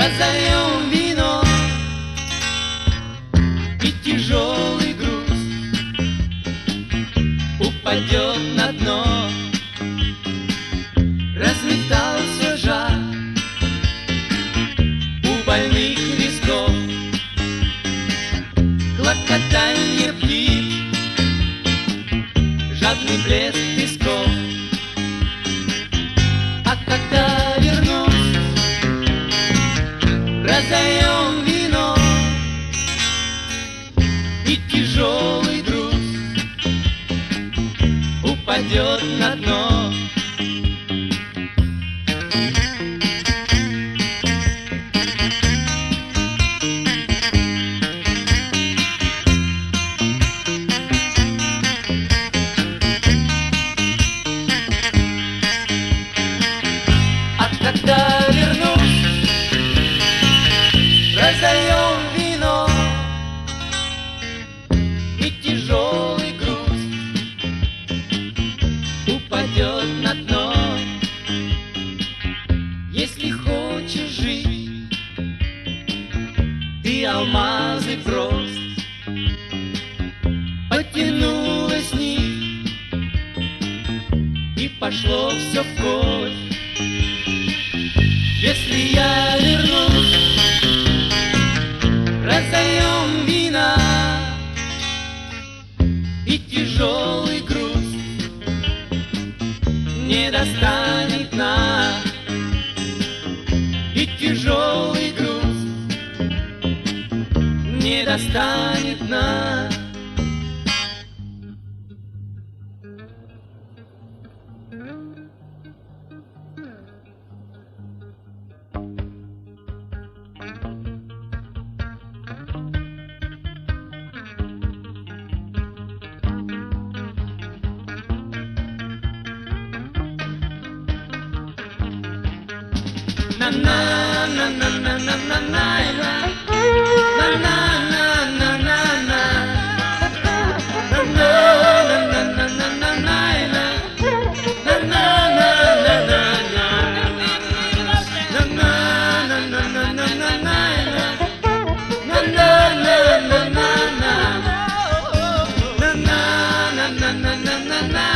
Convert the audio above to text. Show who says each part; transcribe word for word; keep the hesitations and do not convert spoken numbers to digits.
Speaker 1: разольем вино, и тяжелый груз упадет на дно. Разметался жар у больных висков, клокотанье птиц, жадный блеск песков. А когда вернусь, разольем вино, и тяжелый груз упадет на дно. Когда вернусь, разольем вино, и тяжелый груз упадет на дно. Если хочешь жить, ты алмазы прост, потянулась нить, и пошло все в кость. Если я вернусь, разольем вина, и тяжелый груз не достанет дна, и тяжелый груз не достанет дна. На на на на на на на на на на на на на на